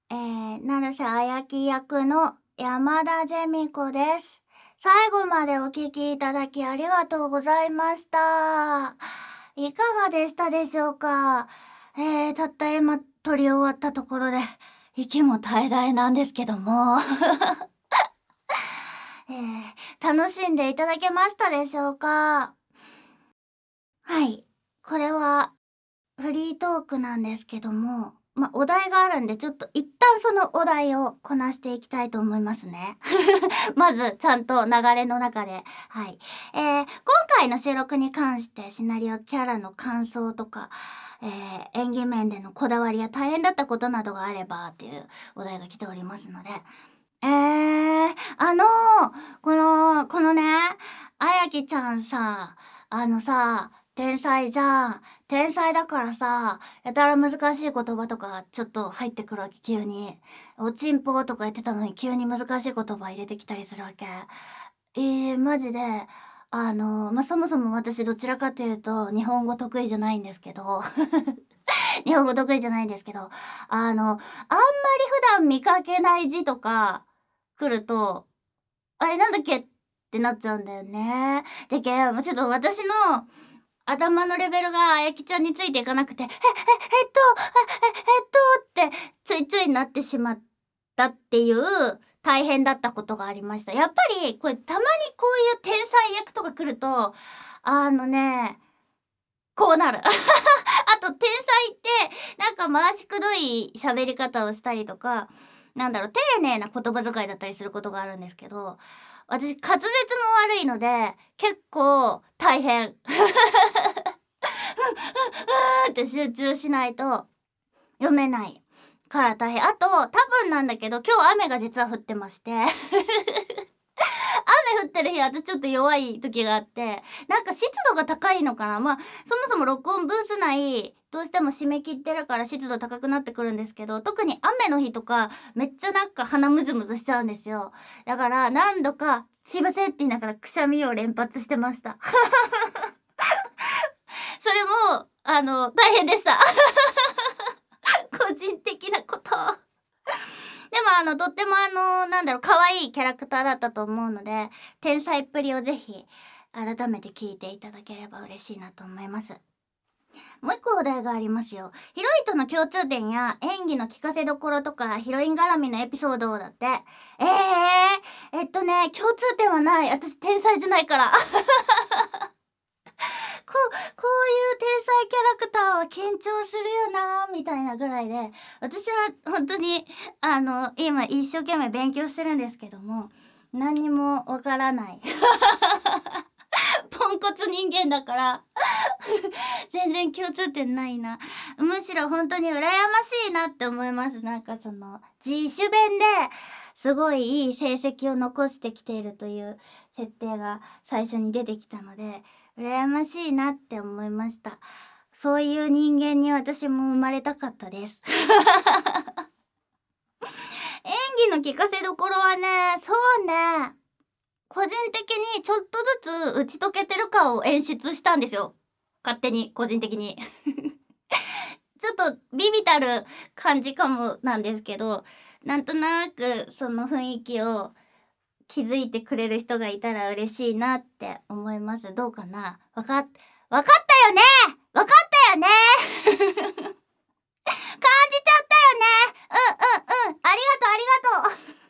成瀬あやき役の山田ゼミ子です。最後までお聞きいただきありがとうございました。いかがでしたでしょうか？たった今撮り終わったところで、息も絶え絶えなんですけども、楽しんでいただけましたでしょうか？はい。これはフリートークなんですけども、お題があるんで、ちょっと一旦そのお題をこなしていきたいと思いますね。まず、ちゃんと流れの中で。はい。今回の収録に関してシナリオキャラの感想とか、演技面でのこだわりや大変だったことなどがあればっていうお題が来ておりますので。えー、あのこのね、あやきちゃんさ、天才じゃん。天才だからさ、やたら難しい言葉とかちょっと入ってくるわけ、急に。おちんぽとか言ってたのに急に難しい言葉入れてきたりするわけ。マジで、そもそも私どちらかというと、日本語得意じゃないんですけど、日本語得意じゃないんですけど、あんまり普段見かけない字とか来ると、あれなんだっけってなっちゃうんだよね。もうちょっと私の頭のレベルがあやきちゃんについていかなくて、ってちょいちょいなってしまったっていう大変だったことがありました。やっぱりこれたまにこういう天才役とか来ると、こうなる。あと天才ってなんか回しくどい喋り方をしたりとか、丁寧な言葉遣いだったりすることがあるんですけど、私滑舌も悪いので結構大変。って集中しないと読めないから大変。あと多分なんだけど、今日雨が実は降ってまして雨降ってる日、私ちょっと弱い時があって、なんか湿度が高いのかな。そもそも録音ブース内、どうしても締め切ってるから湿度高くなってくるんですけど、特に雨の日とか、めっちゃなんか鼻ムズムズしちゃうんですよ。だから何度か、すいませんって言いながらくしゃみを連発してました。それも、大変でした。個人的なこと。でもとっても可愛いキャラクターだったと思うので、天才っぷりをぜひ、改めて聞いていただければ嬉しいなと思います。もう一個お題がありますよ。ヒロインとの共通点や演技の聞かせどころとか、ヒロイン絡みのエピソードだって。共通点はない。私天才じゃないから。こういう天才キャラクターは緊張するよなみたいなぐらいで、私は本当に今一生懸命勉強してるんですけども、何にもわからない。ポンコツ人間だから全然共通点ないな。むしろ本当に羨ましいなって思います。なんか自主弁ですごいいい成績を残してきているという設定が最初に出てきたので、羨ましいなって思いました。そういう人間に私も生まれたかったです。演技の聞かせどころはね、そうね、個人的にちょっとずつ打ち解けてる感を演出したんですよ。勝手に、個人的に。ちょっとビビたる感じかもなんですけど、なんとなくその雰囲気を気づいてくれる人がいたら嬉しいなって思います。どうかな？わかったよね？わかったよね？感じちゃったよね？ありがと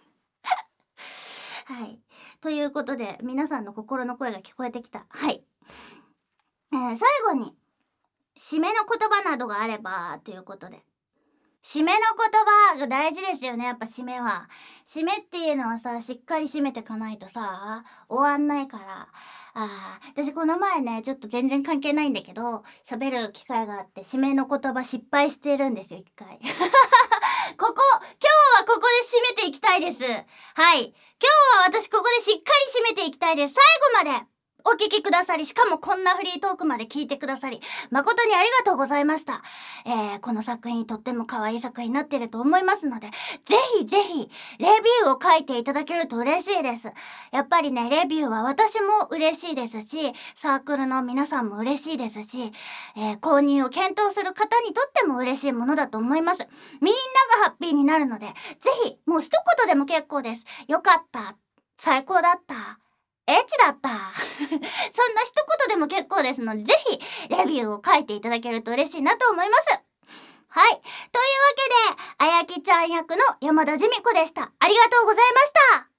う。はい。ということで、皆さんの心の声が聞こえてきた。はい。最後に、締めの言葉などがあれば、ということで。締めの言葉が大事ですよね、やっぱ締めは。締めっていうのはさ、しっかり締めてかないとさ、終わんないから。私この前ね、ちょっと全然関係ないんだけど、喋る機会があって、締めの言葉失敗してるんですよ、一回。今日はここで締めていきたいです。はい。今日は私ここでしっかり締めていきたいです。最後までお聞きくださり、しかもこんなフリートークまで聞いてくださり、誠にありがとうございました。この作品とっても可愛い作品になってると思いますので、ぜひぜひ、レビューを書いていただけると嬉しいです。やっぱりね、レビューは私も嬉しいですし、サークルの皆さんも嬉しいですし、購入を検討する方にとっても嬉しいものだと思います。みんながハッピーになるので、ぜひ、もう一言でも結構です。よかった。最高だった。エッチだった。そんな一言でも結構ですので、ぜひ、レビューを書いていただけると嬉しいなと思います。はい。というわけで、あやきちゃん役の山田じみ子でした。ありがとうございました。